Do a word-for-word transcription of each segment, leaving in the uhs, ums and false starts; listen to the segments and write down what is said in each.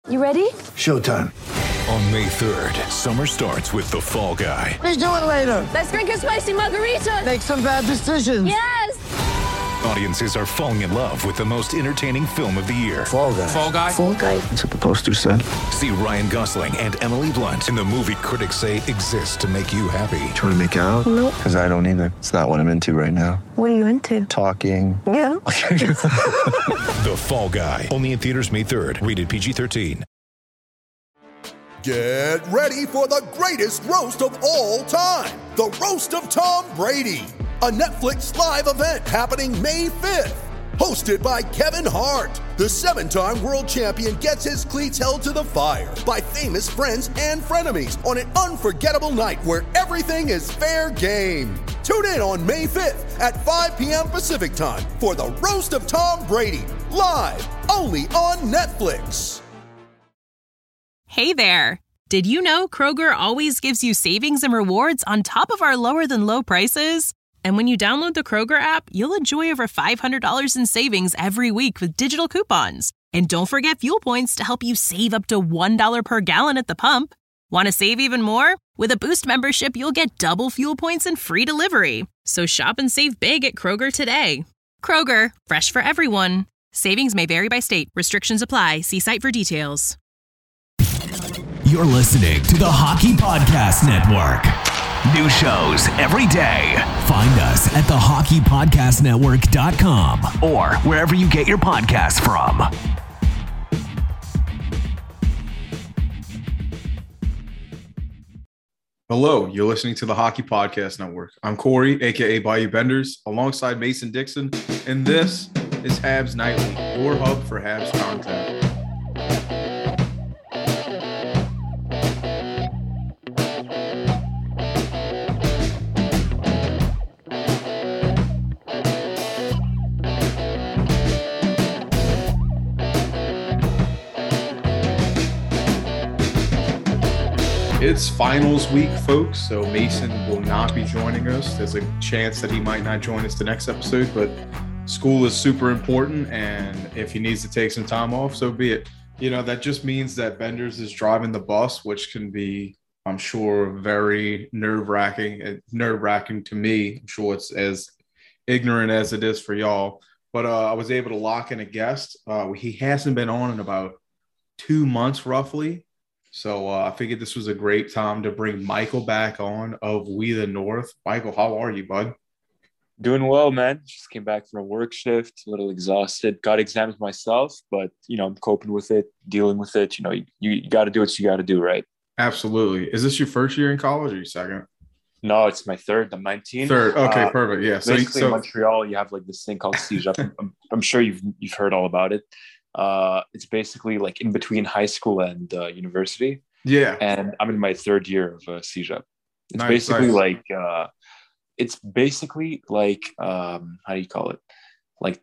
You ready? Showtime. On May third, summer starts with The Fall Guy. Let's do it later. Let's drink a spicy margarita. Make some bad decisions. Yes! Audiences are falling in love with the most entertaining film of the year. Fall Guy. Fall Guy? Fall Guy. That's what the poster said. See Ryan Gosling and Emily Blunt in the movie critics say exists to make you happy. Trying to make it out? Nope. Because I don't either. It's not what I'm into right now. What are you into? Talking. Yeah. The Fall Guy. Only in theaters May third. Rated P G thirteen. Get ready for the greatest roast of all time. The Roast of Tom Brady. A Netflix live event happening May fifth. Hosted by Kevin Hart. The seven-time world champion gets his cleats held to the fire by famous friends and frenemies on an unforgettable night where everything is fair game. Tune in on May fifth at five p.m. Pacific time for the Roast of Tom Brady. Live only on Netflix. Hey there! Did you know Kroger always gives you savings and rewards on top of our lower-than-low prices? And when you download the Kroger app, you'll enjoy over five hundred dollars in savings every week with digital coupons. And don't forget fuel points to help you save up to one dollar per gallon at the pump. Want to save even more? With a Boost membership, you'll get double fuel points and free delivery. So shop and save big at Kroger today. Kroger, fresh for everyone. Savings may vary by state. Restrictions apply. See site for details. You're listening to the Hockey Podcast Network. New shows every day. Find us at the hockey podcast network dot com or wherever you get your podcasts from. Hello, you're listening to the Hockey Podcast Network. I'm Corey, aka Bayou Benders, alongside Mason Dixon, and this is Habs Nightly, your hub for Habs content. It's finals week, folks, so Mason will not be joining us. There's a chance that he might not join us the next episode, but school is super important, and if he needs to take some time off, so be it. You know, that just means that Benders is driving the bus, which can be, I'm sure, very nerve-wracking, nerve-wracking to me. I'm sure it's as ignorant as it is for y'all. But uh, I was able to lock in a guest. Uh, he hasn't been on in about two months, roughly. So uh, I figured this was a great time to bring Michael back on of We the North. Michael, how are you, bud? Doing well, man. Just came back from a work shift, a little exhausted. Got exams myself, but, you know, I'm coping with it, dealing with it. You know, you, you got to do what you got to do, right? Absolutely. Is this your first year in college or your second? No, it's my third. I'm nineteen. Third. Okay, uh, perfect. Yeah. So, basically, so, in Montreal, you have like this thing called CEGEP. I'm, I'm sure you've you've heard all about it. Uh, it's basically like in between high school and uh, university. Yeah. And I'm in my third year of uh, CEGEP. It's nice, basically nice. like, uh, it's basically like, um, how do you call it? Like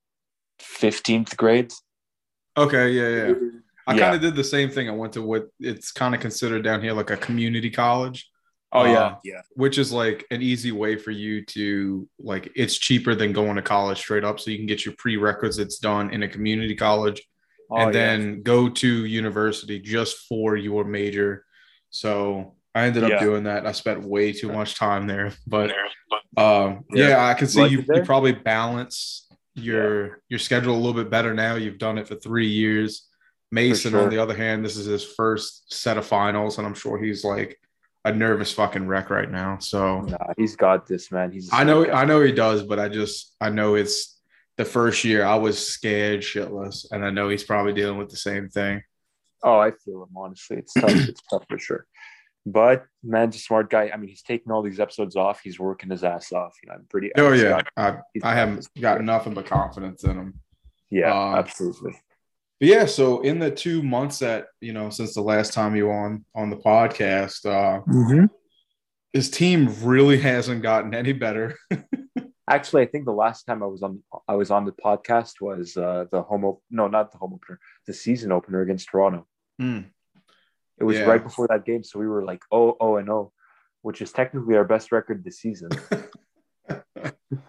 fifteenth grade. Okay. Yeah. Yeah. I Yeah. kind of did the same thing. I went to what it's kind of considered down here like a community college. Oh, yeah. uh, Yeah. Which is like an easy way for you to like, it's cheaper than going to college straight up. So you can get your prerequisites done in a community college. Oh, and yeah. then go to university just for your major. So I ended up Yeah. doing that. I spent way too much time there, but um, yeah. Yeah. I can see Like you, it there? you probably balance your your schedule a little bit better now. You've done it for three years. Mason, sure. on the other hand, this is his first set of finals, and I'm sure he's like a nervous fucking wreck right now. So Nah, he's got this, man. He's. I know, I know he does, but I just I know it's the first year I was scared shitless, and I know he's probably dealing with the same thing. Oh, I feel him. Honestly, it's tough. It's tough for sure. But man's a smart guy. I mean, he's taking all these episodes off. He's working his ass off. You know, I'm pretty. Oh he's yeah, got- I he's I haven't got nothing but confidence in him. Yeah, Uh, absolutely. But yeah, so in the two months that you know since the last time you were on on the podcast, uh, Mm-hmm. his team really hasn't gotten any better. Actually, I think the last time I was on I was on the podcast was uh, the home op- no, not the home opener, the season opener against Toronto. Mm. It was Yeah. right before that game, so we were like oh oh and oh, which is technically our best record this season.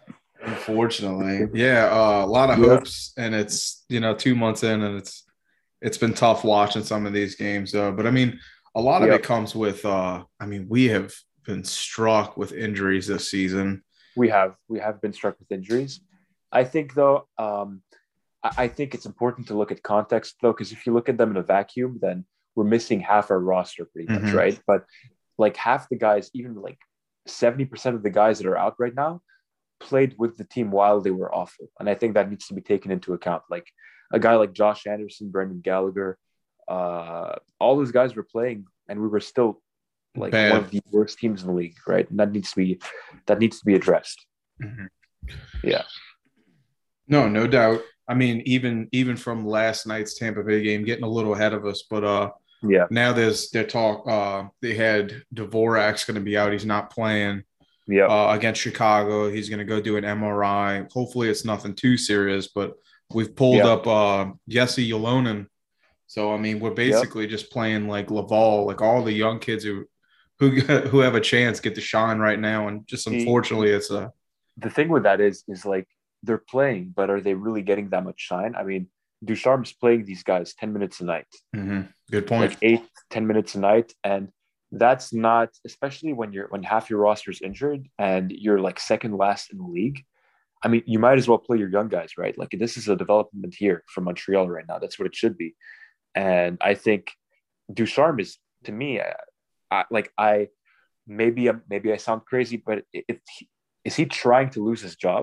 Unfortunately, yeah, uh, a lot of Yeah. hopes, and it's you know two months in, and it's it's been tough watching some of these games, uh, but I mean, a lot of Yep. it comes with. Uh, I mean, we have been struck with injuries this season. We have we have been struck with injuries. I think though, um, I, I think it's important to look at context though, because if you look at them in a vacuum, then we're missing half our roster pretty much, Mhm. right? But like half the guys, even like seventy percent of the guys that are out right now, played with the team while they were awful, and I think that needs to be taken into account. Like a guy like Josh Anderson, Brendan Gallagher, uh, all those guys were playing, and we were still like Bad. one of the worst teams in the league, right? And that needs to be that needs to be addressed. Mhm. Yeah. No, no doubt. I mean, even even from last night's Tampa Bay game, getting a little ahead of us, but uh, Yeah. now there's their talk. Uh, they had Dvorak's going to be out; he's not playing Yeah. uh, against Chicago. He's going to go do an M R I. Hopefully, it's nothing too serious. But we've pulled Yeah. up uh, Jesse Yolonen. So I mean, we're basically just playing like Laval, like all the young kids who who who have a chance get to shine right now, and just See- unfortunately, it's a The thing with that is, is like they're playing, but are they really getting that much shine? I mean, Ducharme's playing these guys ten minutes a night, Mhm. Good point. like eight, ten minutes a night, and that's not, especially when you're when half your roster is injured and you're like second last in the league. I mean, you might as well play your young guys, right? Like this is a development year for Montreal right now. That's what it should be, and I think Ducharme is, to me, I, I, like I maybe I'm, maybe I sound crazy, but if he, is he trying to lose his job?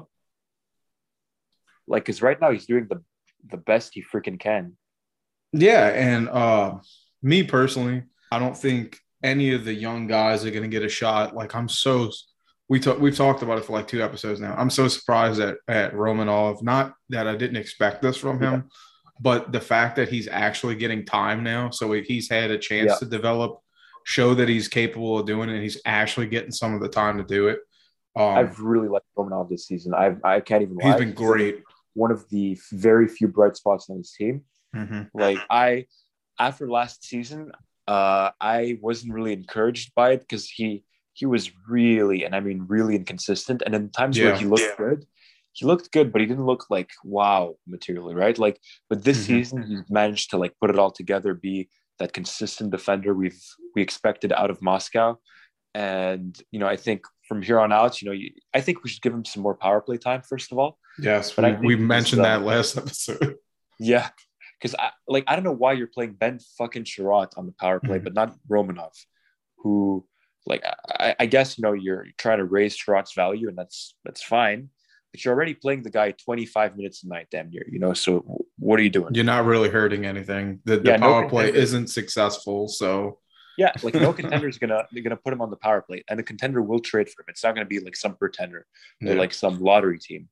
Like, because right now he's doing the the best he freaking can. Yeah, and uh, me personally, I don't think any of the young guys are going to get a shot. Like I'm so we talk, we've talked about it for like two episodes now. I'm so surprised at at Romanov. Not that I didn't expect this from him, Yeah. but the fact that he's actually getting time now, so he's had a chance Yeah. to develop, show that he's capable of doing it, and he's actually getting some of the time to do it. Um, I've really liked Romanov this season. I I can't even he's lie. been great. One of the very few bright spots on his team. Mhm. Like I, after last season, uh, I wasn't really encouraged by it because he he was really, and I mean really inconsistent. And in times where Yeah. he looked good, he looked good, but he didn't look like wow materially, right? Like, but this Mhm. season he's managed to like put it all together, be that consistent defender we've we expected out of Moscow. And you know, I think from here on out, you know, you, I think we should give him some more power play time first of all. Yes, But I we, think we he's, mentioned uh, that last episode. Yeah, because I like I don't know why you're playing Ben fucking Sherratt on the power play, Mhm. but not Romanov, who like I, I guess you know you're trying to raise Sherratt's value, and that's that's fine. But you're already playing the guy twenty-five minutes a night, damn near, you know. So what are you doing? You're not really hurting anything. The, the Yeah, no power play contender. isn't successful, so Yeah, like no contender's gonna they're gonna put him on the power play, and the contender will trade for him. It's not gonna be like some pretender or yeah. like some lottery team.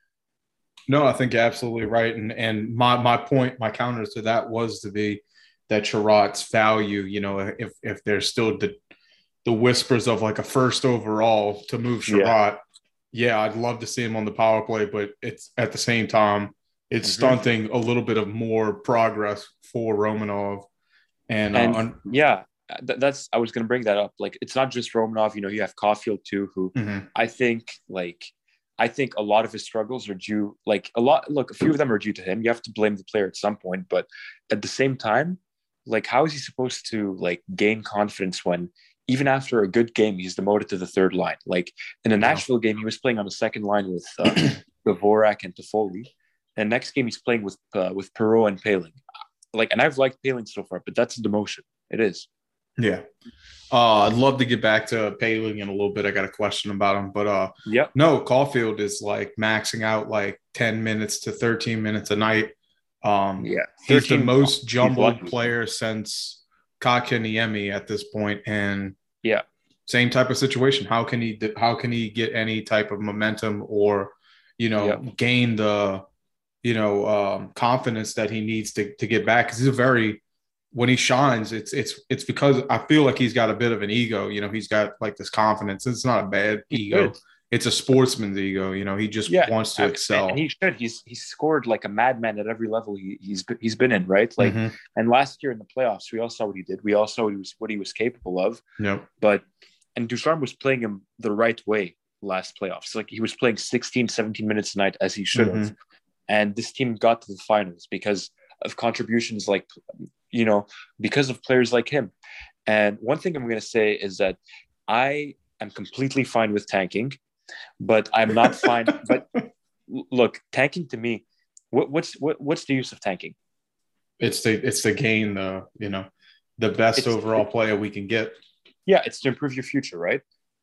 No, I think you're absolutely right. And and my my point, my counter to that was to be that Sherratt's value, you know, if if there's still the the whispers of like a first overall to move Sherratt, yeah. yeah, I'd love to see him on the power play, but it's at the same time, it's Mhm. stunting a little bit of more progress for Romanov. And, And uh, un- yeah, th- that's I was gonna bring that up. Like it's not just Romanov, you know, you have Caulfield too, who mhm. I think like I think a lot of his struggles are due like a lot look, a few of them are due to him. You have to blame the player at some point, but at the same time, like how is he supposed to like gain confidence when even after a good game he's demoted to the third line? Like in the Yeah. Nashville game, he was playing on the second line with uh, Dvorak and Toffoli. And next game he's playing with uh, with Perreault and Paling. Like, and I've liked Paling so far, but that's a demotion. It is. Yeah. Uh, I'd love to get back to Paling in a little bit. I got a question about him, but uh, Yep. no, Caulfield is like maxing out like ten minutes to thirteen minutes a night. Um, Yeah. he's the thirteen most he's jumbled lucky. player since Kakaniemi at this point, and Yeah. same type of situation. How can he? How can he get any type of momentum or, you know, Yep. gain the, you know, um, confidence that he needs to to get back? Because he's a very when he shines, it's it's it's because I feel like he's got a bit of an ego. You know, he's got like this confidence. It's not a bad He ego. should. It's a sportsman's ego. You know, he just Yeah, wants to And- excel. And he should. He's he's scored like a madman at every level he, he's been- he's been in, right? Like, Mhm. and last year in the playoffs, we all saw what he did. We all saw what he was what he was capable of. Yep. But and Ducharme was playing him the right way last playoffs. Like he was playing sixteen, seventeen minutes a night as he should have. Mhm. And this team got to the finals because of contributions, like, you know, because of players like him. And one thing I'm going to say is that I am completely fine with tanking, but I'm not fine. But look, tanking to me, what, what's what, what's the use of tanking? It's the it's to gain the you know the best it's, overall player we can get. Yeah, it's to improve your future, right?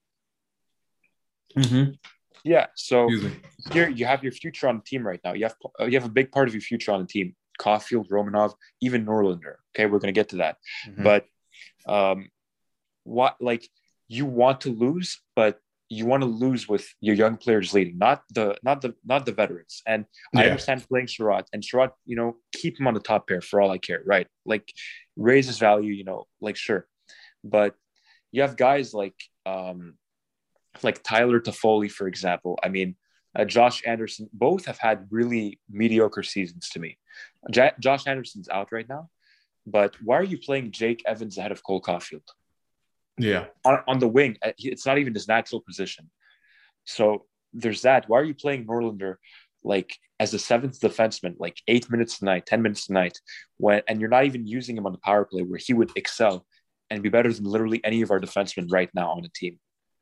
Mm-hmm. Yeah. So here you have your future on the team right now. You have you have a big part of your future on the team. Caulfield, Romanov, even Norlinder. Okay, we're going to get to that. Mm-hmm. But um, what like you want to lose, but you want to lose with your young players leading, not the not the not the veterans. And yeah. I understand playing Sherratt and Sherratt, you know, keep him on the top pair for all I care, right? Like raise his value, you know, like sure. But you have guys like um, like Tyler Toffoli, for example. I mean, uh, Josh Anderson, both have had really mediocre seasons to me. J- Josh Anderson's out right now, but why are you playing Jake Evans ahead of Cole Caulfield? Yeah. On, on the wing, it's not even his natural position. So there's that. Why are you playing Norlinder like as a seventh defenseman, like eight minutes tonight, ten minutes tonight, when and you're not even using him on the power play where he would excel and be better than literally any of our defensemen right now on the team?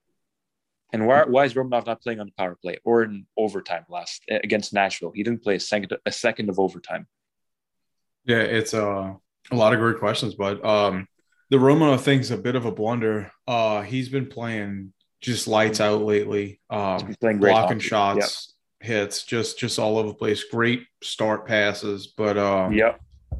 And why, why is Romanov not playing on the power play or in overtime last against Nashville? He didn't play a second a second of overtime. Yeah, it's uh, a lot of great questions, but um, the Romanov thing's a bit of a blunder. Uh, he's been playing just lights out lately. Um, he's been playing great blocking hockey. shots, yep. hits, just just all over the place. Great start passes, but um, yeah,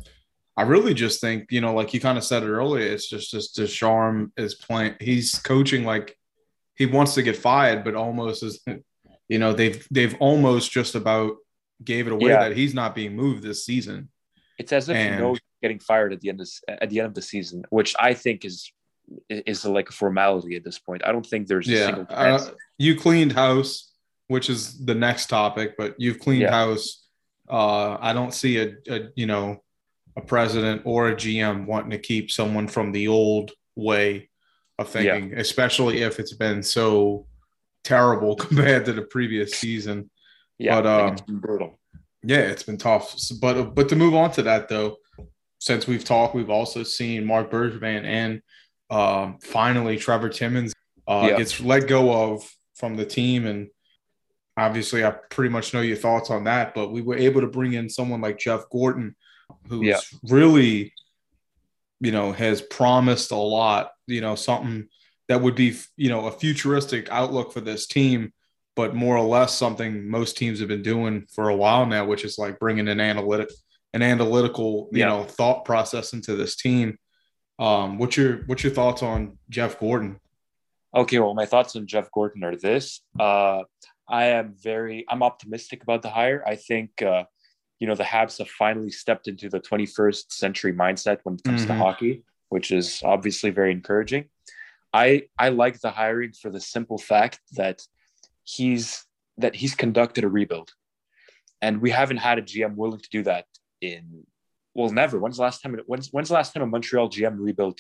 I really just think, you know, like you kind of said it earlier, it's just just Ducharme is playing. He's coaching like he wants to get fired, but almost as you know they've they've almost just about gave it away yeah. that he's not being moved this season. It's as if and, he knows getting fired at the end of at the end of the season, which I think is is like a formality at this point. I don't think there's yeah. a single chance. Uh, you cleaned house, which is the next topic, but you've cleaned yeah. house. Uh, I don't see a, a you know a president or a G M wanting to keep someone from the old way of thinking, yeah. especially if it's been so terrible compared to the previous season. Yeah, but um, it's been brutal. Yeah, it's been tough. But but to move on to that, though, since we've talked, we've also seen Marc Bergevin and um, finally Trevor Timmins uh, yeah. gets let go of from the team. And obviously, I pretty much know your thoughts on that. But we were able to bring in someone like Jeff Gorton, who's yeah. really, you know, has promised a lot, you know, something that would be, you know, a futuristic outlook for this team, but more or less something most teams have been doing for a while now, which is like bringing an analytic, an analytical, you yeah. know, thought process into this team. Um, what's your what's your thoughts on Jeff Gorton? Okay, well, my thoughts on Jeff Gorton are this: uh, I am very, I'm optimistic about the hire. I think, uh, you know, the Habs have finally stepped into the twenty-first century mindset when it comes mm-hmm. to hockey, which is obviously very encouraging. I I like the hiring for the simple fact that. He's that he's conducted a rebuild, and we haven't had a G M willing to do that in well, never. When's the last time? When's when's the last time a Montreal G M rebuilt?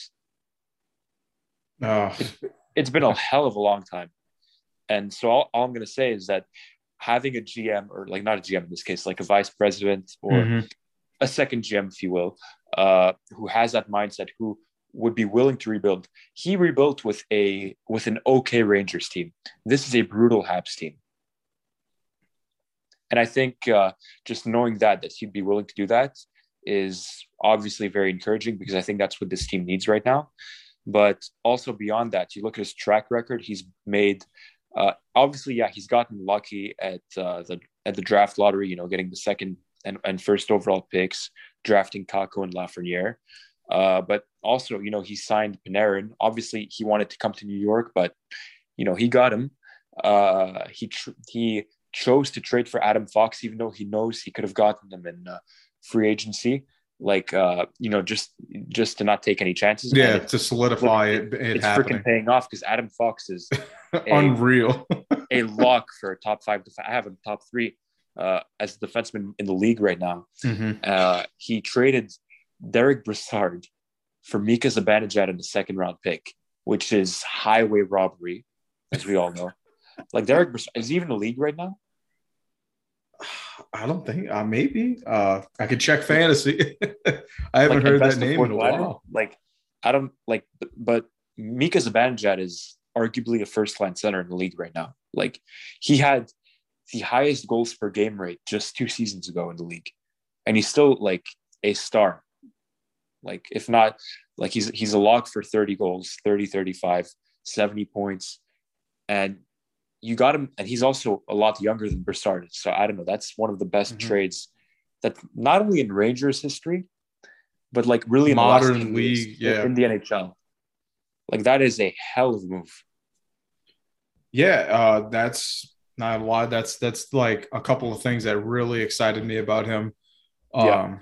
Oh. It's, it's been a hell of a long time, and so all, all I'm going to say is that having a G M or like not a G M in this case, like a vice president or mm-hmm. a second G M, if you will, uh, who has that mindset, who would be willing to rebuild. He rebuilt with a with an okay Rangers team. This is a brutal Habs team. And I think uh, just knowing that, that he'd be willing to do that is obviously very encouraging because I think that's what this team needs right now. But also beyond that, you look at his track record, he's made, uh, obviously, yeah, he's gotten lucky at uh, the at the draft lottery, you know, getting the second and, and first overall picks, drafting Kakko and Lafreniere. Uh, but also, you know, he signed Panarin. Obviously, he wanted to come to New York, but, you know, he got him. Uh, he tr- he chose to trade for Adam Fox, even though he knows he could have gotten them in uh, free agency. Like, uh, you know, just just to not take any chances. Yeah, to solidify it, it It's happening. freaking paying off because Adam Fox is a, unreal. a lock for a top five. Def- I have him top three uh, as a defenseman in the league right now. Mm-hmm. Uh, he traded Derek Brassard for Mika Zibanejad in the second round pick, which is highway robbery, as we all know. Like Derek Brassard, is he even in the league right now? I don't think. Uh, maybe. Uh, I could check fantasy. I haven't like, heard that best of name fourth in a liner, while. Like, I don't like, but, but Mika Zibanejad is arguably a first line center in the league right now. Like, he had the highest goals per game rate just two seasons ago in the league, and he's still like a star. Like, if not, like he's he's a lock for thirty goals, thirty, thirty-five, seventy points, and you got him. And he's also a lot younger than Broussard. So I don't know. That's one of the best mm-hmm. trades that not only in Rangers history, but like really in modern the last league, yeah, in the N H L. Like, that is a hell of a move. Yeah, uh, that's not a lot. That's that's like a couple of things that really excited me about him. Um, yeah.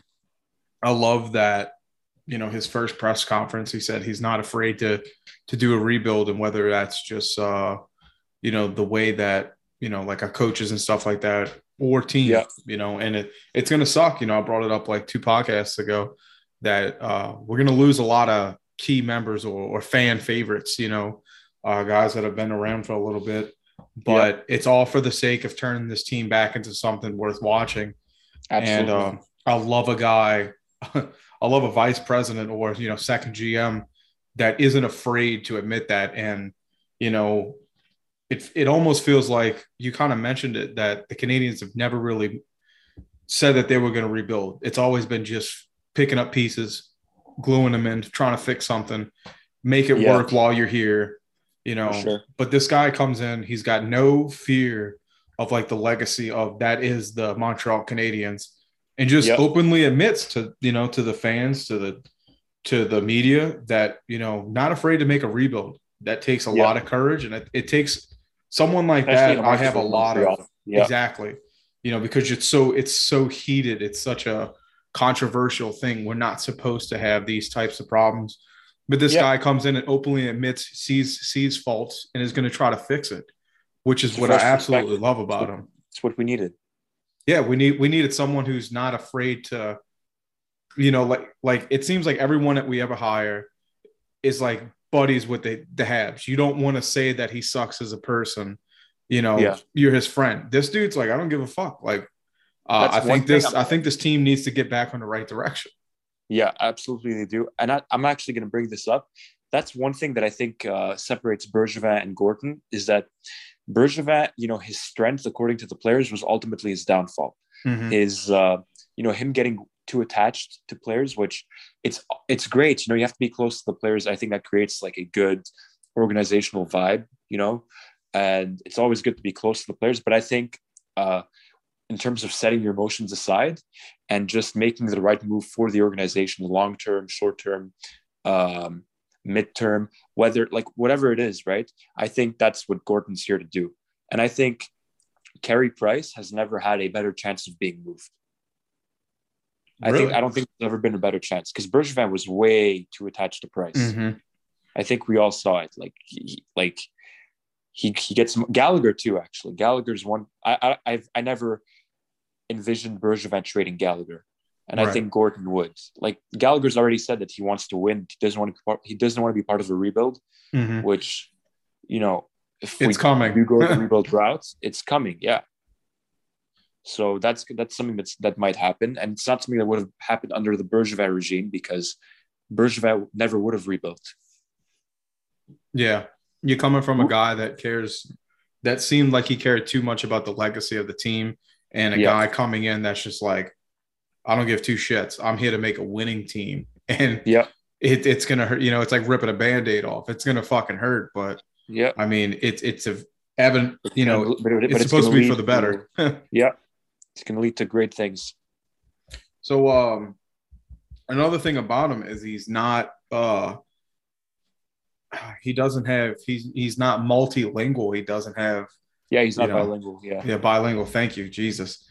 I love that, you know, his first press conference, he said he's not afraid to to do a rebuild, and whether that's just, uh, you know, the way that, you know, like our coaches and stuff like that, or team, yeah. you know, and it it's going to suck. You know, I brought it up like two podcasts ago that uh, we're going to lose a lot of key members or, or fan favorites, you know, uh, guys that have been around for a little bit, but yeah. it's all for the sake of turning this team back into something worth watching. Absolutely. And um, I love a guy, I love a vice president or, you know, second G M that isn't afraid to admit that. And, you know, it, it almost feels like you kind of mentioned it, that the Canadians have never really said that they were going to rebuild. It's always been just picking up pieces, gluing them in, trying to fix something, make it yeah. work while you're here, you know. Sure. But this guy comes in, he's got no fear of like the legacy of that is the Montreal Canadiens, and just yep. openly admits to, you know, to the fans, to the to the media that, you know, not afraid to make a rebuild. That takes a yep. lot of courage, and it, it takes someone like Especially that. I have a lot Montreal. of yep. exactly, you know, because it's so it's so heated. It's such a controversial thing. We're not supposed to have these types of problems, but this yep. guy comes in and openly admits, sees sees faults, and is going to try to fix it, which is it's what I absolutely love about him. It's what we needed. Yeah, we need we needed someone who's not afraid to, you know, like like it seems like everyone that we ever hire is like buddies with the the Habs. You don't want to say that he sucks as a person, you know. Yeah. You're his friend. This dude's like, I don't give a fuck. Like, uh, I think this I think this team needs to get back on the right direction. Yeah, absolutely they do. And I, I'm actually going to bring this up. That's one thing that I think uh, separates Bergevin and Gorton, is that Bergevin, you know, his strength, according to the players, was ultimately his downfall. Mm-hmm. His, uh, you know, him getting too attached to players, which it's it's great. You know, you have to be close to the players. I think that creates like a good organizational vibe, you know, and it's always good to be close to the players. But I think uh, in terms of setting your emotions aside and just making the right move for the organization, long-term, short-term, um, midterm, whether like whatever it is, right? I think that's what Gorton's here to do. And I think Carey Price has never had a better chance of being moved. Really? I think I don't think there's ever been a better chance, because Bergevin was way too attached to Price. Mm-hmm. I think we all saw it. Like, he, like he he gets Gallagher too. Actually, Gallagher's one. I I I've, I never envisioned Bergevin trading Gallagher, and right. I think Gorton would. Like, Gallagher's already said that he wants to win. He doesn't want to. Part, he doesn't want to be part of a rebuild. Mm-hmm. Which, you know, if it's we coming, we go the rebuild routes, it's coming. Yeah. So that's that's something that's that might happen, and it's not something that would have happened under the Bergevin regime, because Bergevin never would have rebuilt. Yeah, you're coming from a guy that cares. That seemed like he cared too much about the legacy of the team, and a yeah. guy coming in that's just like, I don't give two shits. I'm here to make a winning team, and yeah, it, it's gonna hurt. You know, it's like ripping a Band-Aid off. It's gonna fucking hurt, but yeah, I mean, it's it's a evident. You know, but it, but it's, it's supposed to be for the better. To, yeah, it's gonna lead to great things. So, um, another thing about him is he's not. Uh, he doesn't have. He's he's not multilingual. He doesn't have. Yeah, he's not you know, bilingual. Yeah, yeah, bilingual. Thank you, Jesus.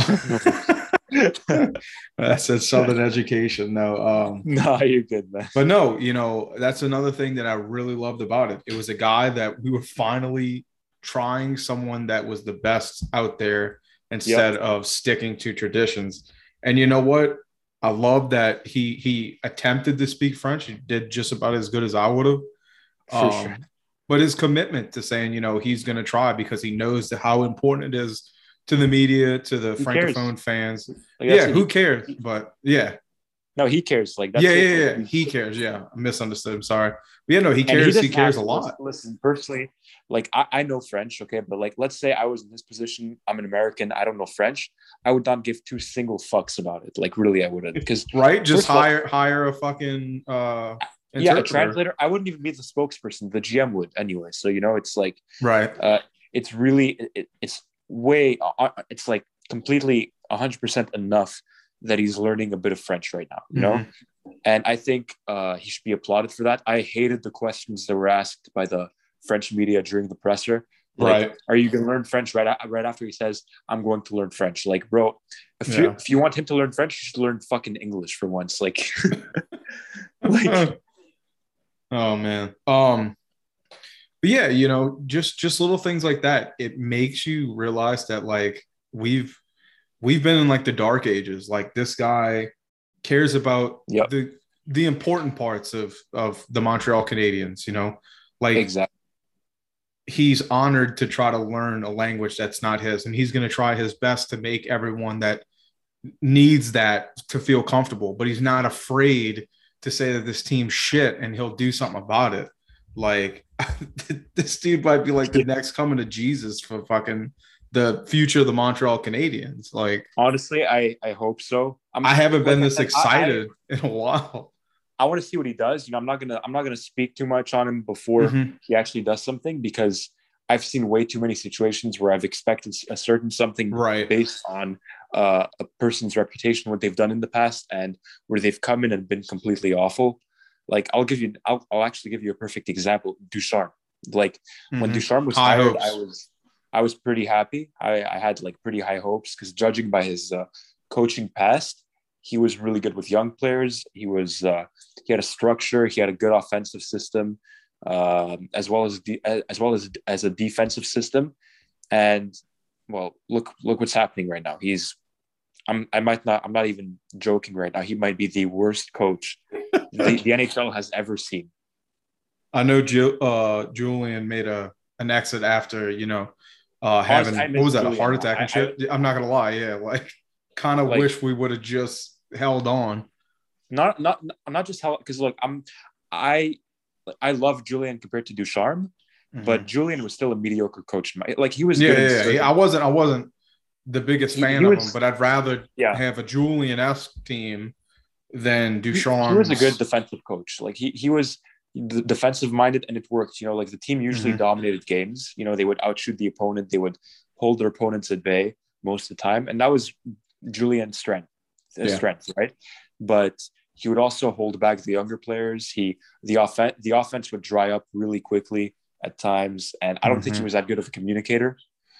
That's a Southern education. No, um, no, you're good, man. But no, you know, that's another thing that I really loved about it. It was a guy that we were finally trying someone that was the best out there instead yep. of sticking to traditions. And you know what? I love that he he attempted to speak French. He did just about as good as I would have. Um, sure. But his commitment to saying, you know, he's going to try because he knows that how important it is to the media, to the Who francophone cares? fans. Like, that's Yeah, it. who cares? But yeah, No, he cares. Like that's yeah, it. yeah, Like, yeah. He cares. Yeah, I misunderstood. I'm sorry. But yeah, no, he and cares. He, doesn't cares a have to- lot. Listen, personally, like I, I know French, okay, but like let's say I was in this position, I'm an American, I don't know French, I would not give two single fucks about it. Like really, I wouldn't, because Right? Just first of all- hire hire a fucking uh yeah, a interpreter. translator. I wouldn't even be the spokesperson. The G M would anyway. So you know, it's like Right. uh, it's really it, it's way uh, it's like completely one hundred percent enough that he's learning a bit of French right now. You know. Mhm. And I think uh, he should be applauded for that. I hated the questions that were asked by the French media during the presser. Like, Right. are you going to learn French right, a- right after he says, I'm going to learn French? Like, bro, if, you, Yeah. if you want him to learn French, you should learn fucking English for once. Like, like Oh man. Um but yeah, you know, just just little things like that. It makes you realize that like we've we've been in like the dark ages. Like this guy cares about Yep. the the important parts of of the Montreal Canadiens, you know. Like exactly. he's honored to try to learn a language that's not his, and he's going to try his best to make everyone that needs that to feel comfortable, but he's not afraid to say that this team's shit and he'll do something about it. Like this dude might be like the next coming to Jesus for fucking the future of the Montreal Canadiens. Like Honestly, I, I hope so. I'm, I haven't been like I this said, I- excited in a while. I, I want to see what he does. You know, I'm not gonna I'm not gonna speak too much on him before Mhm. he actually does something, because I've seen way too many situations where I've expected a certain something Right. based on uh, a person's reputation, what they've done in the past, and where they've come in and been completely awful. Like I'll give you, I'll, I'll actually give you a perfect example. Ducharme. Like when Mhm. Ducharme was High hired, hopes. I was, I was pretty happy. I, I had like pretty high hopes, because judging by his uh, coaching past, he was really good with young players. He was, uh, he had a structure. He had a good offensive system, um, as well as de- as well as as a defensive system. And well, look look what's happening right now. He's, I'm I might not I'm not even joking right now. He might be the worst coach the, the N H L has ever seen. I know Ju- uh, Julian made a an exit after, you know, uh, having, Honestly, I what miss was that, a Julian. heart attack and I- shit? I, am not going to lie. Yeah. Like, kind of Like- wish we would have just held on. Not not not just how, because look, I'm I I love Julian compared to Ducharme, but Julian was still a mediocre coach. Like he was Mm-hmm. yeah, good in yeah, yeah. certain- I wasn't, I wasn't the biggest He- fan he of was- him, but I'd rather Yeah. have a Julian-esque team than He- Ducharme. He was a good defensive coach. Like he he was defensive minded, and it worked. You know, like the team usually Mhm. dominated games. You know, they would outshoot the opponent. They would hold their opponents at bay most of the time, and that was Julian's strength. uh, Yeah. Strength, right? But he would also hold back the younger players. He the offense the offense would dry up really quickly at times, and I don't think he Mhm. was that good of a communicator.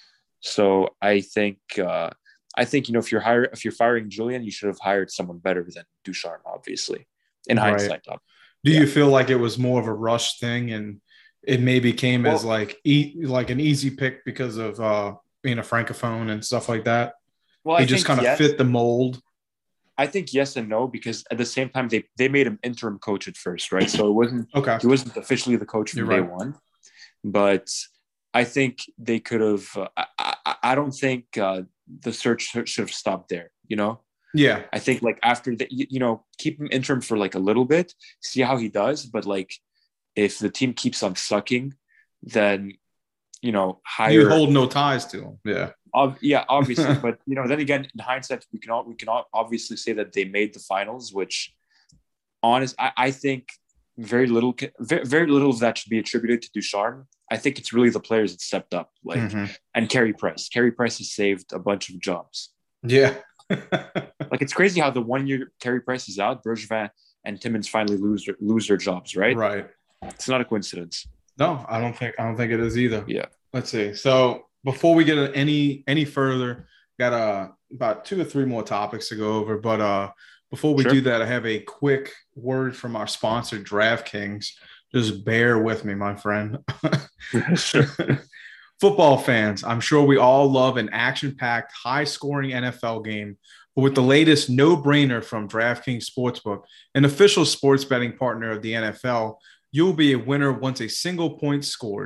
So I think uh, I think you know if you're hire if you're firing Julian, you should have hired someone better than Ducharme, obviously. In Right. hindsight, ob- Do Yeah. you feel like it was more of a rush thing and it maybe came as Well- like e- like an easy pick because of uh, being a francophone and stuff like that? well, He I just think kind of yes. fit the mold. I think yes and no, because at the same time they they made him interim coach at first, right? So it wasn't Okay. he wasn't officially the coach from You're day right. one, but I think they could have. Uh, I, I I don't think uh, the search should have stopped there. You know, Yeah. I think like after that, you, you know, keep him interim for like a little bit, see how he does. But like, if the team keeps on sucking, then you know, hire. You hold no ties to him. Yeah. Ob- yeah, obviously, but you know, then again, in hindsight, we can all, we can all obviously say that they made the finals, which, honest, I, I think very little, ca- very, very little of that should be attributed to Ducharme. I think it's really the players that stepped up, like Mhm. and Carey Price. Carey Price has saved a bunch of jobs. Yeah. Like it's crazy how the one year Carey Price is out, Bergevin and Timmins finally lose their, lose their jobs, right? Right. It's not a coincidence. No, I don't think I don't think it is either. Yeah. Let's see. So before we get any any further, got uh about two or three more topics to go over. But uh before we Sure. do that, I have a quick word from our sponsor, DraftKings. Just bear with me, my friend. Sure. Football fans, I'm sure we all love an action-packed, high-scoring N F L game. But with the latest no-brainer from DraftKings Sportsbook, an official sports betting partner of the N F L, you'll be a winner once a single point scored.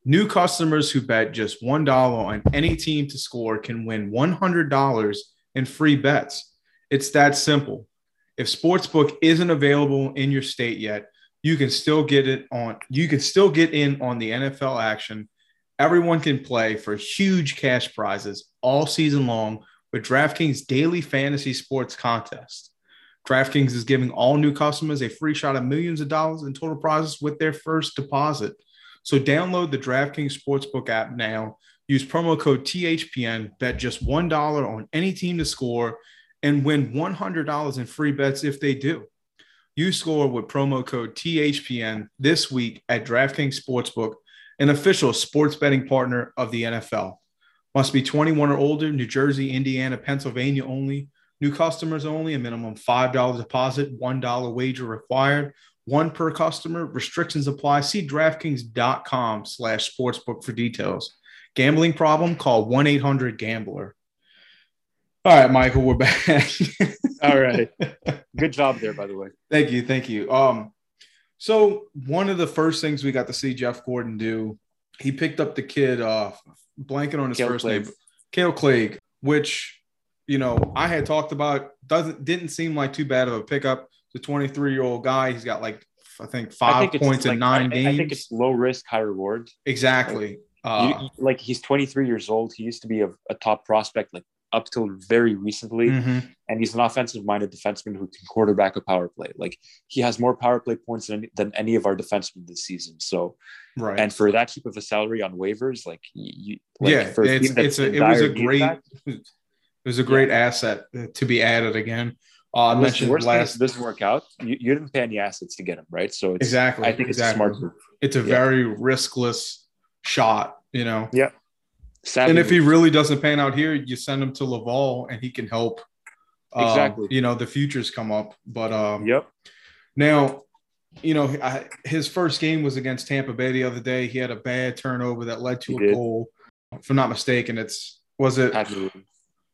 New customers who bet just one dollar on any team to score can win one hundred dollars in free bets. It's that simple. If Sportsbook isn't available in your state yet, you can still get it on. You can still get in on the N F L action. Everyone can play for huge cash prizes all season long with DraftKings Daily Fantasy Sports Contest. DraftKings is giving all new customers a free shot at millions of dollars in total prizes with their first deposit. So download the DraftKings Sportsbook app now. Use promo code T H P N, bet just one dollar on any team to score, and win one hundred dollars in free bets if they do. You score with promo code T H P N this week at DraftKings Sportsbook, an official sports betting partner of the N F L. Must be twenty-one or older, New Jersey, Indiana, Pennsylvania only. New customers only, a minimum five dollars deposit, one dollar wager required. One per customer. Restrictions apply. See DraftKings.com slash sportsbook for details. Gambling problem? Call one eight hundred gambler. All right, Michael, we're back. All right. Good job there, by the way. Thank you. Thank you. Um, so one of the first things we got to see Jeff Gordon do, he picked up the kid, uh, blanking on his Caleb first Clague. name, Caleb Clague, which, you know, I had talked about, doesn't didn't seem like too bad of a pickup. The twenty-three-year-old guy, he's got like, I think five I think it's points in like, nine I, games. I think it's low risk, high reward. Exactly. Like, Uh, you, like he's twenty-three years old. He used to be a, a top prospect like up till very recently. mhm. And he's an offensive-minded defenseman who can quarterback a power play. Like he has more power play points than, than any of our defensemen this season. So, Right. and for that cheap of a salary on waivers, like you, like yeah, for a it's, team that's it's a, in it was dire a need of great, that, it was a great asset to be added again. Uh, I listen, mentioned worst last. case, it doesn't work out. You, you didn't pay any assets to get him, right? So it's Exactly. I think it's exactly. a smart move. It's a Yeah. very riskless shot, you know. Yeah. Savvy And if he move. really doesn't pan out here, you send him to Laval and he can help. uh, Exactly. You know, the futures come up. But um, Yep. now, you know, I, his first game was against Tampa Bay the other day. He had a bad turnover that led to He a did. goal. If I'm not mistaken, it's was it? Pat Maroon.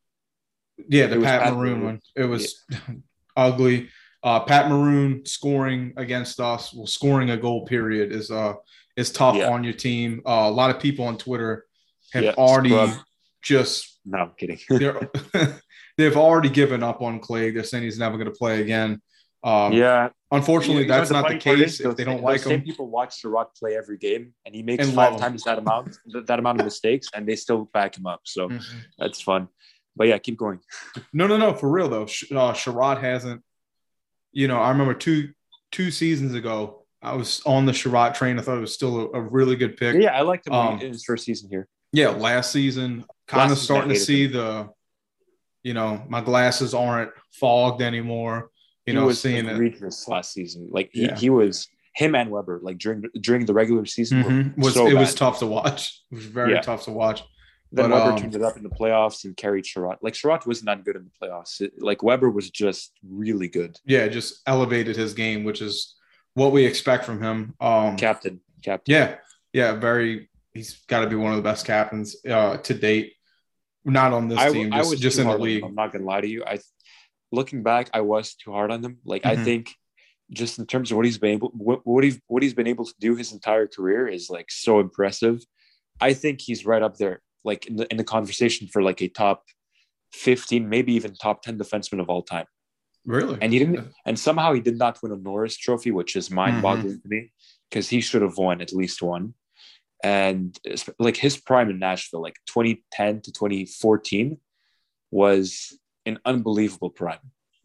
Yeah, the It was Pat, Pat Maroon Maroon. one. It was ugly. Uh, Pat Maroon scoring against us, well, scoring a goal period is uh is tough Yeah. on your team. Uh, a lot of people on Twitter have Yeah, already scrub. just No, I'm kidding. they're they've already given up on Clay. They're saying he's never going to play again. Um, yeah. Unfortunately, You know, that's not the funny part case is if those- they don't those like same him. people watch Sherrod play every game, and he makes And love five him. times that amount, th- that amount of mistakes, and they still back him up. So Mhm. that's fun. But yeah, keep going. No, no, no, for real though. Sh- Uh, Sherrod hasn't. You know, I remember two two seasons ago, I was on the Sherrod train. I thought it was still a, a really good pick. Yeah, I liked him when he- Um, in his first season here. Yeah, last season, kind Last of season, starting I to hated see the, you know, my glasses aren't fogged anymore. You He know, was seeing it. egregious last season. Like he, Yeah. he was him and Weber. Like during during the regular season, were Mhm. was so it was bad. tough to watch. It was very Yeah. tough to watch. Then But, Weber um, turned it up in the playoffs and carried Sherrod. Like Sherrod wasn't that good in the playoffs. It- like Weber was just really good. Yeah, just elevated his game, which is what we expect from him. Um, Captain, captain. Yeah, yeah, very. He's got to be one of the best captains uh, to date. Not on this I, team, I just, was just too in the hard on him. league. I'm not gonna lie to you. I, looking back, I was too hard on him. Like I Mhm. think, just in terms of what he's been able, what, what he's what he's been able to do his entire career is like so impressive. I think he's right up there, like in the in the conversation for like a top fifteen, maybe even top ten defenseman of all time. Really, And he didn't, and somehow he did not win a Norris Trophy, which is mind-boggling Mm-hmm. to me because he should have won at least one. And it's- like his prime in Nashville, like twenty ten to twenty fourteen, was an unbelievable prime.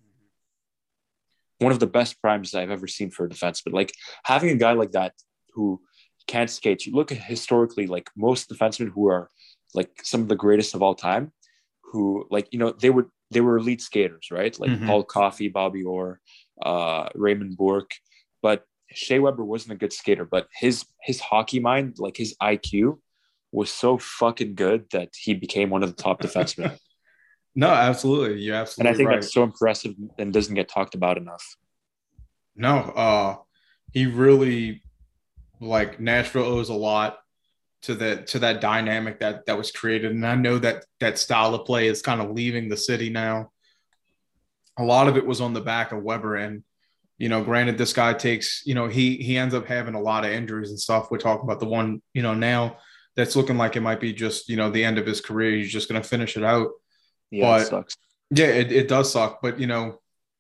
One of the best primes I've ever seen for a defenseman. Like having a guy like that who can't skate. You look at historically, like most defensemen who are like some of the greatest of all time, who like you know they were they were elite skaters, right? Like Mhm. Paul Coffey, Bobby Orr, uh, Raymond Bourque, but Shea Weber wasn't a good skater, but his his hockey mind, like his I Q, was so fucking good that he became one of the top defensemen. no, absolutely, you're And absolutely I think right. that's so impressive and doesn't get talked about enough. No, uh, he really like Nashville owes a lot to that to that dynamic that that was created, and I know that that style of play is kind of leaving the city now. A lot of it was on the back of Weber, and You know, granted, this guy takes, you know, he he ends up having a lot of injuries and stuff. We're talking about the one, you know, now that's looking like it might be just, you know, the end of his career. He's just going to finish it out. Yeah, but, it sucks. Yeah, it, it does suck. But, you know,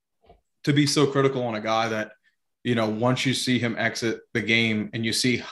to be so critical on a guy that, you know, once you see him exit the game and you see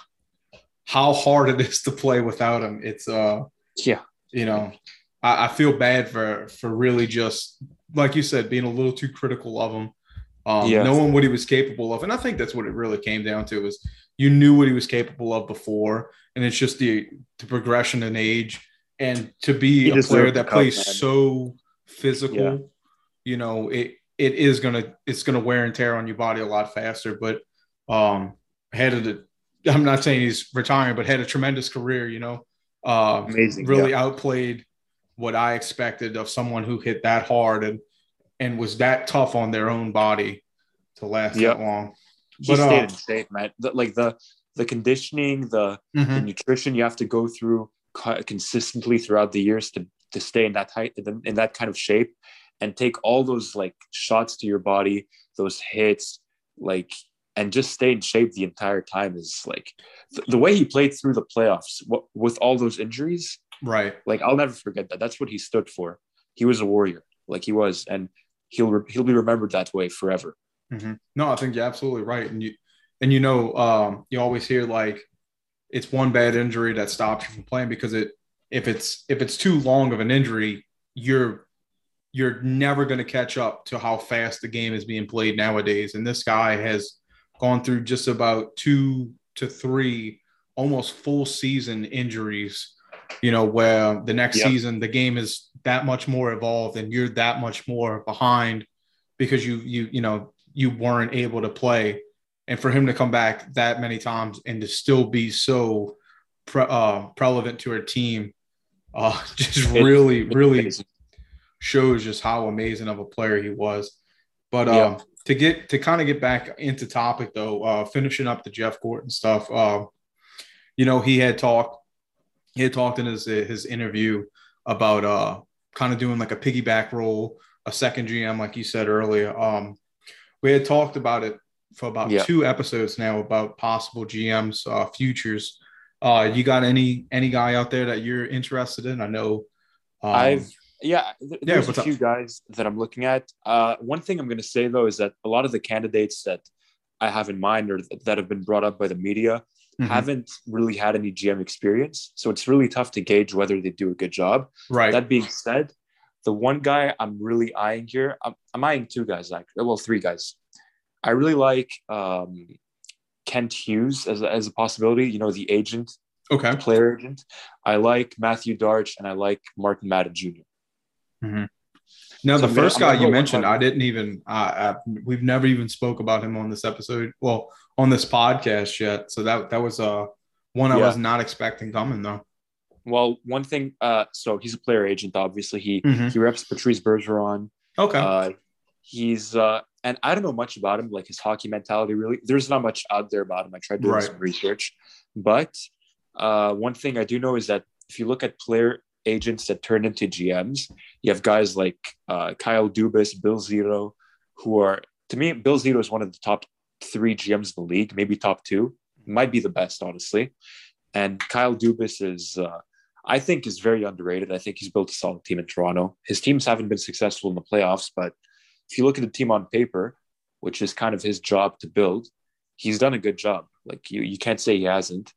how hard it is to play without him, it's, uh, yeah, you know, I, I feel bad for, for really just, like you said, being a little too critical of him. Um, yeah. Knowing what he was capable of. And I think that's what it really came down to was you knew what he was capable of before. And it's just the, the progression in age and to be He a player that cup, plays man. so physical, Yeah. you know, it, it is going to, it's going to wear and tear on your body a lot faster, but um, had a, I'm not saying he's retiring, but had a tremendous career, you know, uh, Amazing. really Yeah. outplayed what I expected of someone who hit that hard and, and was that tough on their own body to last Yep. that long. He But, stayed uh, in shape, man. The, like the the conditioning, the, Mhm. the nutrition you have to go through co- consistently throughout the years to to stay in that height in that kind of shape and take all those like shots to your body, those hits, like and just stay in shape the entire time is like th- the way he played through the playoffs w- with all those injuries. Right. Like I'll never forget that. That's what he stood for. He was a warrior, like he was, and he'll re- he'll be remembered that way forever. Mm-hmm. No, I think you're absolutely right. And you, and you know, um, you always hear like it's one bad injury that stops you from playing because it, if it's, if it's too long of an injury, you're, you're never going to catch up to how fast the game is being played nowadays. And this guy has gone through just about two to three almost full season injuries, you know, where the next Yep. season, the game is that much more evolved and you're that much more behind because you, you, you know, you weren't able to play. And for him to come back that many times and to still be so pre- uh, relevant to our team, uh, just really, It's really amazing. shows just how amazing of a player he was. But Yeah. um, to get to kind of get back into topic though, uh, finishing up the Jeff Gordon stuff, uh, you know, he had talked, he had talked in his his interview about uh, kind of doing like a piggyback role, a second G M, like you said earlier. Um, we had talked about it for about Yeah. two episodes now about possible G Ms, uh, futures. Uh, you got any any guy out there that you're interested in? I know. Um, I've yeah, th- yeah, there's what's a up? few guys that I'm looking at. Uh, one thing I'm going to say though is that a lot of the candidates that I have in mind or th- that have been brought up by the media Mhm. haven't really had any G M experience, so it's really tough to gauge whether they do a good job. right. That being said, the one guy I'm really eyeing here, I'm, I'm eyeing two guys actually. Well, three guys. I really like um, Kent Hughes as a, as a possibility. You know, the agent, okay. the player agent. I like Matthew Darch and I like Martin Madden Junior Mm-hmm. Now, So the I'm gonna- first I'm guy gonna you go one mentioned, by I one. didn't even, I, I, we've never even spoke about him on this episode. Well, on this podcast yet. So that, that was uh, one I Yeah. was not expecting coming though. Well, one thing, uh, so he's a player agent. Obviously, he Mhm. he reps Patrice Bergeron. Okay. Uh, he's uh, and I don't know much about him, like his hockey mentality. Really, there's not much out there about him. I tried doing Right. some research, but uh, one thing I do know is that if you look at player agents that turn into G Ms, you have guys like uh, Kyle Dubas, Bill Zito, who are to me, Bill Zito is one of the top three G Ms in the league, maybe top two, might be the best, honestly. And Kyle Dubas is. Uh, I think is very underrated. I think he's built a solid team in Toronto. His teams haven't been successful in the playoffs, but if you look at the team on paper, which is kind of his job to build, he's done a good job. Like you, you can't say he hasn't.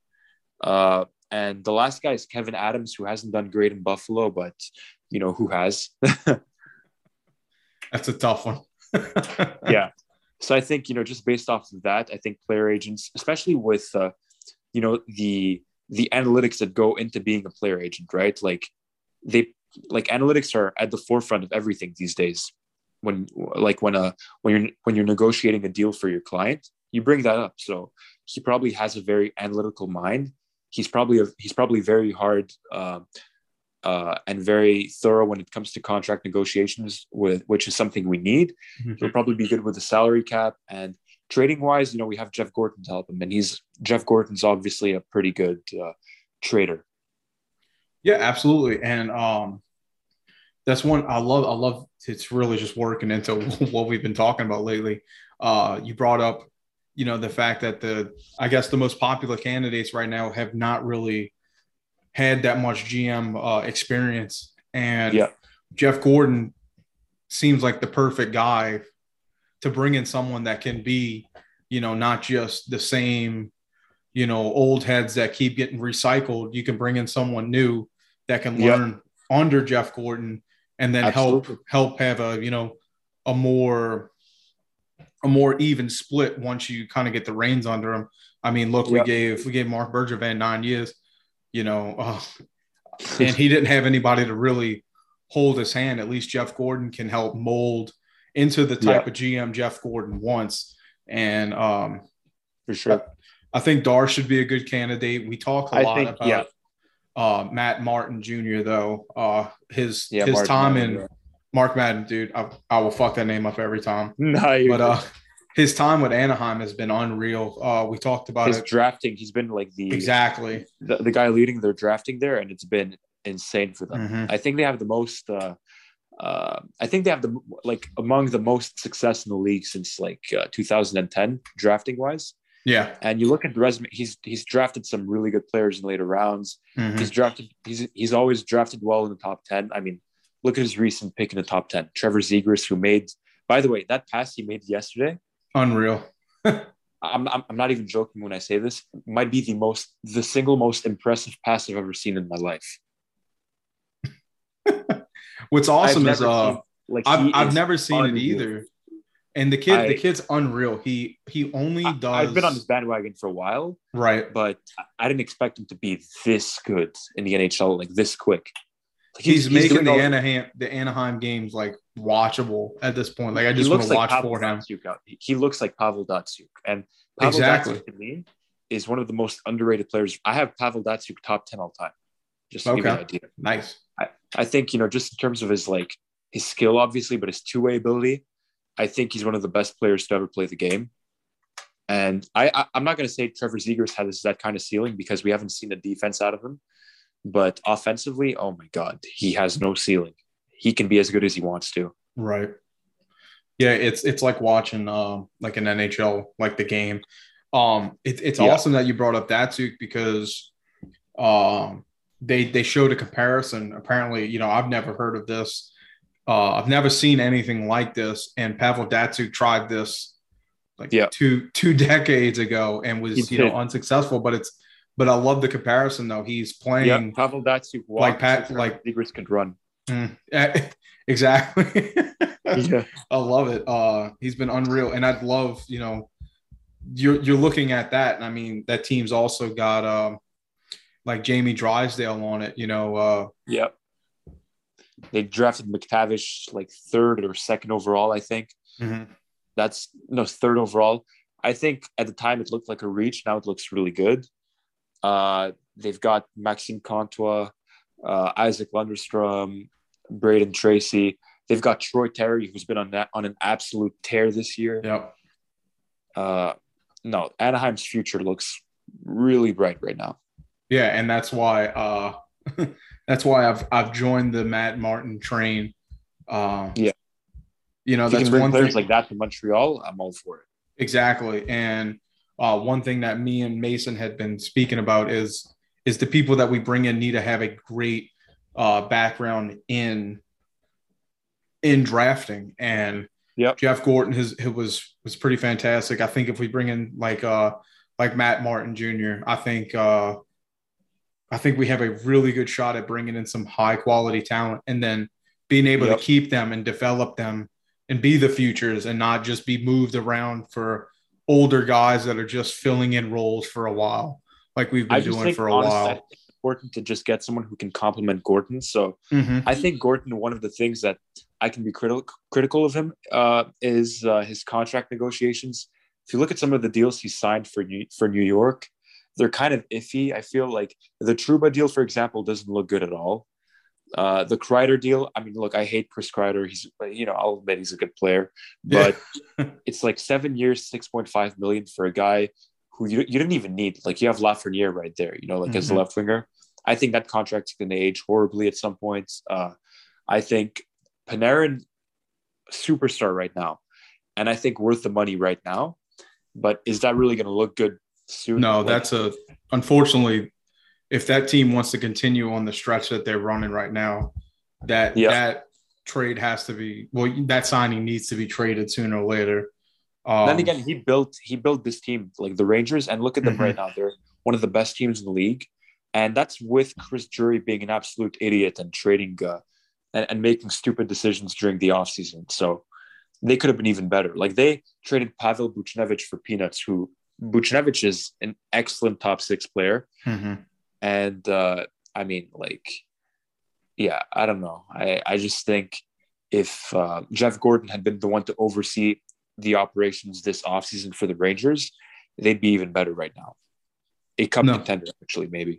Uh, and the last guy is Kevin Adams, who hasn't done great in Buffalo, but you know who has. That's a tough one. Yeah. So I think, you know, just based off of that, I think player agents, especially with, uh, you know, the the analytics that go into being a player agent, right? Like they like analytics are at the forefront of everything these days. When like when a when you're when you're negotiating a deal for your client, you bring that up. So he probably has a very analytical mind. He's probably a, he's probably very hard uh, uh, and very thorough when it comes to contract negotiations, with which is something we need. Mhm. He'll probably be good with the salary cap, and trading wise, you know, we have Jeff Gordon to help him, and he's Jeff Gordon's obviously a pretty good uh, trader. Yeah, absolutely. And um, that's one I love. I love it's really just working into what we've been talking about lately. uh, you brought up, you know, the fact that the, I guess the most popular candidates right now have not really had that much G M uh, experience. And Yeah. Jeff Gordon seems like the perfect guy to bring in someone that can be, you know, not just the same, you know, old heads that keep getting recycled. You can bring in someone new that can Yep. learn under Jeff Gordon and then Absolutely. help help have a, you know, a more a more even split once you kind of get the reins under him. I mean, look, we Yep. gave we gave Mark Bergevin nine years, you know, uh, and he didn't have anybody to really hold his hand. At least Jeff Gordon can help mold into the type Yeah. of G M Jeff Gordon wants. And um, For sure. I think Dar should be a good candidate. We talk a I lot think, about yeah. uh, Matt Martin Junior though. Uh, his Yeah, his Mark time Madden, in yeah. Mark Madden, dude. I, I will fuck that name up every time. No, you're But uh, his time with Anaheim has been unreal. Uh, we talked about his it drafting, he's been like the, exactly. the the guy leading their drafting there, and it's been insane for them. Mhm. I think they have the most. Uh, uh, I think they have the like among the most success in the league since like uh, two thousand ten drafting wise. Yeah. And you look at the resume; he's he's drafted some really good players in later rounds. Mhm. He's drafted. He's he's always drafted well in the top ten. I mean, look at his recent pick in the top ten, Trevor Zegras, who made. By the way, that pass he made yesterday, Unreal. I'm, I'm I'm not even joking when I say this. Might be the most, the single most impressive pass I've ever seen in my life. What's awesome I've is never uh, seen- like I've he I've is never seen it unreal. either. And the kid, I- the kid's unreal. He he only I- does. I've been on this bandwagon for a while, right. but I didn't expect him to be this good in the N H L, like this quick. Like, He's, making doing the all- Anaheim the Anaheim games like watchable at this point. Like I he just want looks to like watch Pavel for him. Datsyuk out. He looks like Pavel Datsyuk, and Pavel Exactly. Datsyuk to me is one of the most underrated players. I have Pavel Datsyuk top ten all time, just to give you an Okay. idea. Nice. I, I think, you know, just in terms of his like his skill, obviously, but his two-way ability, I think he's one of the best players to ever play the game. And I, I I'm not going to say Trevor Zegras has that kind of ceiling because we haven't seen the defense out of him. But offensively, oh my God, he has no ceiling. He can be as good as he wants to. Right. Yeah, it's it's like watching um like an N H L like the game. Um, it, it's Yeah. awesome that you brought up Datsuk because um they they showed a comparison. Apparently, you know, I've never heard of this. Uh, I've never seen anything like this. And Pavel Datsuk tried this like Yeah. two two decades ago and was He you know did. unsuccessful. But it's but I love the comparison though. He's playing Yeah, Pavel Datsyuk walks, like Pat- so like- Zegras could run. Mm, eh, exactly. Yeah, I love it. Uh, he's been unreal, and I'd love, you know, you're you're looking at that, and I mean that team's also got um, like Jamie Drysdale on it. You know, uh, yeah. They drafted McTavish like third or second overall, I think. That's no third overall. I think at the time it looked like a reach. Now it looks really good. Uh, they've got Maxime Comtois, uh, Isaac Lunderstrom, Braden Tracy. They've got Troy Terry, who's been on that on an absolute tear this year. Yep. Uh, no, Anaheim's future looks really bright right now. Yeah, and that's why uh, that's why I've I've joined the Matt Martin train. Uh, Yeah. You know, If you that's can bring one players thing. like that to Montreal, I'm all for it. Exactly. And uh, one thing that me and Mason had been speaking about is is the people that we bring in need to have a great uh, background in in drafting. And Yep. Jeff Gordon his it was was pretty fantastic. I think if we bring in like uh like Matt Martin Junior, I think uh I think we have a really good shot at bringing in some high quality talent and then being able Yep. to keep them and develop them and be the futures and not just be moved around for older guys that are just filling in roles for a while, like we've been I just doing think, for a honestly, I while. think it's important to just get someone who can complement Gordon. So Mhm. I think Gordon, one of the things that I can be critical critical of him uh, is uh, his contract negotiations. If you look at some of the deals he signed for New, for New York, they're kind of iffy. I feel like the Trouba deal, for example, doesn't look good at all. Uh, the Kreider deal, I mean, look, I hate Chris Kreider. He's, you know, I'll admit he's a good player, but it's like seven years, six point five million for a guy who you, you didn't even need. Like you have Lafreniere right there, you know, like as a Mhm. left winger. I think that contract's going to age horribly at some points. Uh, I think Panarin, superstar right now. and I think worth the money right now. But is that really going to look good soon? No, like, that's a unfortunately, if that team wants to continue on the stretch that they're running right now, that yeah. that trade has to be well, that signing needs to be traded sooner or later. Um, then again, he built he built this team like the Rangers, and look at them mm-hmm. right now. They're one of the best teams in the league, and that's with Chris Drury being an absolute idiot and trading uh, and, and making stupid decisions during the offseason. So they could have been even better. Like they traded Pavel Buchnevich for peanuts, who Buchnevich is an excellent top six player. Mm-hmm. And uh, I mean, like, yeah, I don't know. I, I just think if uh, Jeff Gordon had been the one to oversee the operations this offseason for the Rangers, they'd be even better right now. A cup no. contender, actually, maybe.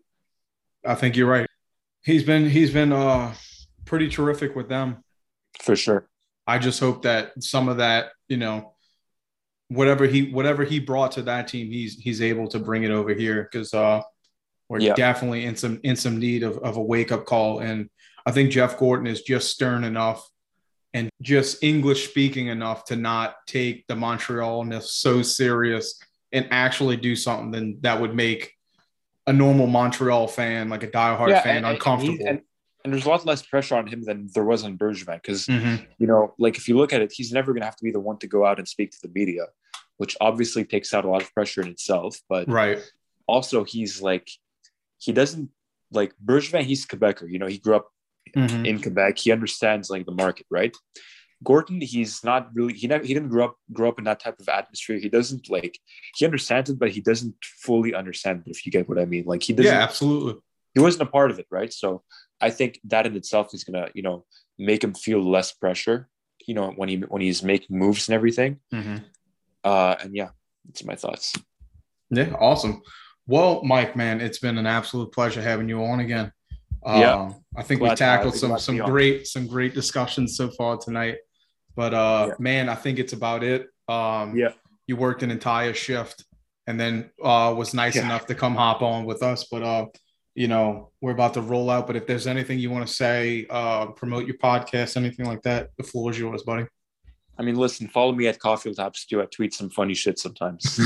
I think you're right. He's been he's been uh, pretty terrific with them. For sure. I just hope that some of that, you know, whatever he whatever he brought to that team, he's he's able to bring it over here because uh, we're yeah. definitely in some in some need of, of a wake up call. And I think Jeff Gordon is just stern enough and just English speaking enough to not take the Montrealness so serious and actually do something that would make a normal Montreal fan, like a diehard yeah, fan, and, uncomfortable. And, and, and there's a lot less pressure on him than there was on Bergevin because, mm-hmm. you know, like if you look at it, he's never going to have to be the one to go out and speak to the media, which obviously takes out a lot of pressure in itself. But right. also he's like, he doesn't like Bergevin, he's Quebecer, you know, he grew up mm-hmm. in Quebec. He understands like the market, right? Gordon, he's not really, he never, he didn't grow up, grow up in that type of atmosphere. He doesn't like, he understands it, but he doesn't fully understand it, if you get what I mean. Like he doesn't, yeah, absolutely. He wasn't a part of it. Right. So I think that in itself is going to, you know, make him feel less pressure, you know, when he, when he's making moves and everything. Mm-hmm. Uh, and yeah, that's my thoughts. Yeah. Awesome. Well, Mike, man, it's been an absolute pleasure having you on again. Um, yeah. I think we tackled some, some great, some great discussions so far tonight. But, uh, yeah. man, I think it's about it. Um, yeah. You worked an entire shift and then uh, was nice yeah. enough to come hop on with us. But, uh, you know, we're about to roll out. But if there's anything you want to say, uh, promote your podcast, anything like that, the floor is yours, buddy. I mean, listen, follow me at Caulfield Hop Stew. I tweet some funny shit sometimes.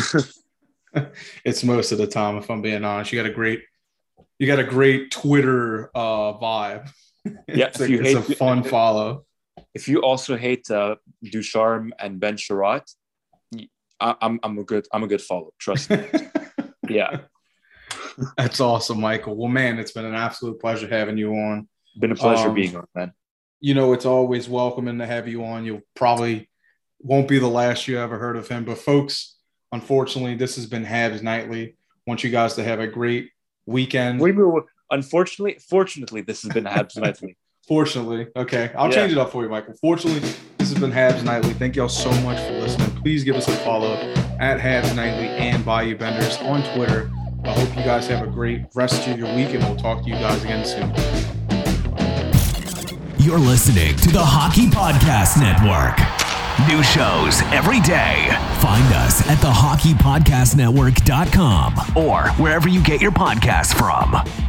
It's most of the time, if I'm being honest. You got a great, you got a great Twitter uh, vibe. Yeah, it's, a, it's a fun follow. If you also hate uh, Ducharme and Ben Sherratt, I, I'm I'm a good I'm a good follow. Trust me. Yeah, that's awesome, Michael. Well, man, it's been an absolute pleasure having you on. Been a pleasure um, being on, man. You know, it's always welcoming to have you on. You probably won't be the last you ever heard of him, but folks, unfortunately, this has been Habs Nightly. Want you guys to have a great weekend. Wait, wait, wait. Unfortunately, fortunately, this has been Habs Nightly. Fortunately. Okay. I'll yeah. change it up for you, Michael. Fortunately, this has been Habs Nightly. Thank y'all so much for listening. Please give us a follow at Habs Nightly and Bayou Benders on Twitter. I hope you guys have a great rest of your week, and we'll talk to you guys again soon. You're listening to the Hockey Podcast Network. New shows every day. Find us at the hockey podcast network dot com or wherever you get your podcasts from.